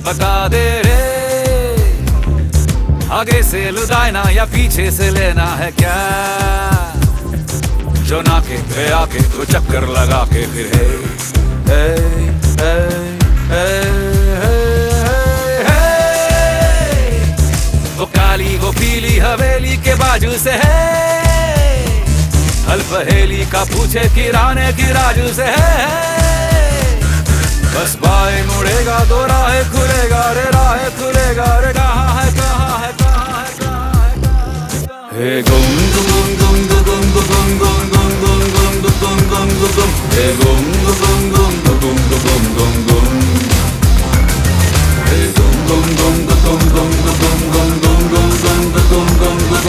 बता दे रे, आगे से लुदायना या पीछे से लेना है क्या? जो नाके पे आके तो चक्कर लगा के फिर है वो काली वो पीली हवेली के बाजू से है, हल पहेली का पूछे किराने की राजू से है। बस बाएं मुड़ेगा तो राह खुलेगा रे, राह खुलेगा रे। कहाँ है कहाँ है कहाँ है कहाँ है कहाँ है? हे गुम गुम गुम गुम गुम गुम गुम गुम गुम गुम गुम गुम गुम, हे गुम गुम गुम गुम गुम गुम गुम, हे गुम गुम गुम गुम गुम गुम गुम गुम गुम गुम गुम गुम गुम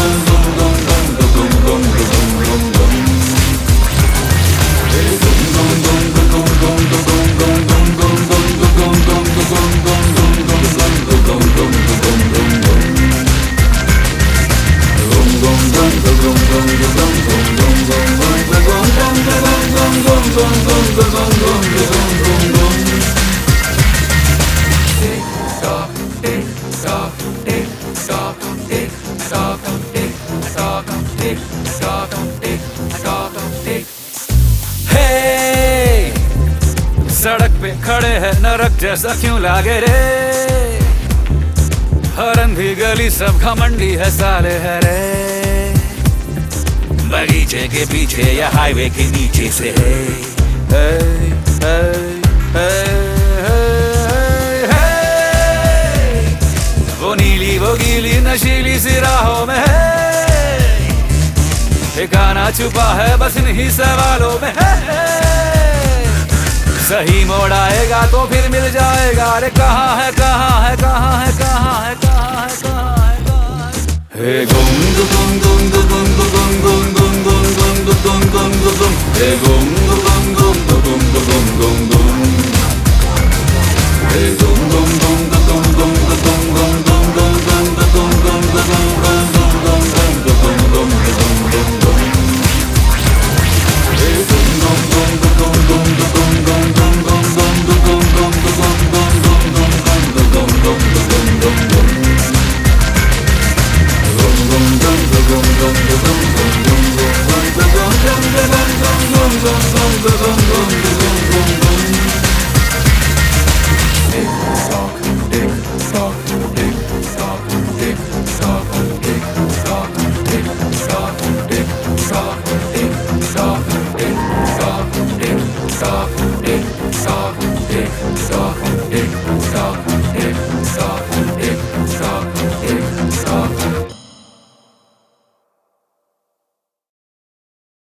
सड़क पे खड़े हैं नरक जैसा क्यों लागे रे, हर अंधी गली सब घमंडी है साले है रे। बगीचे के पीछे या हाईवे के नीचे से है वो नीली वो गीली नशीली सी राहों में है, ठिकाना छुपा है बस इन्हीं सवालों में है। सही मोड़ आएगा तो फिर मिल जाएगा रे, कहाँ है कहाँ है कहाँ है कहाँ है कहाँ है कहाँ है कहाँ है? हे गुम गुम गुम गुम गुम गुम गुम गुम गुम गुम गुम गुम, हे गुम गुम गुम गुम गुम गुम गुम, हे गुम गुम गुम गुम गुम गुम गुम गुम गुम गुम गुम गुम गुम गुम, हे गुम गुम गुम गुम गुम गुम गुम Gum gum gum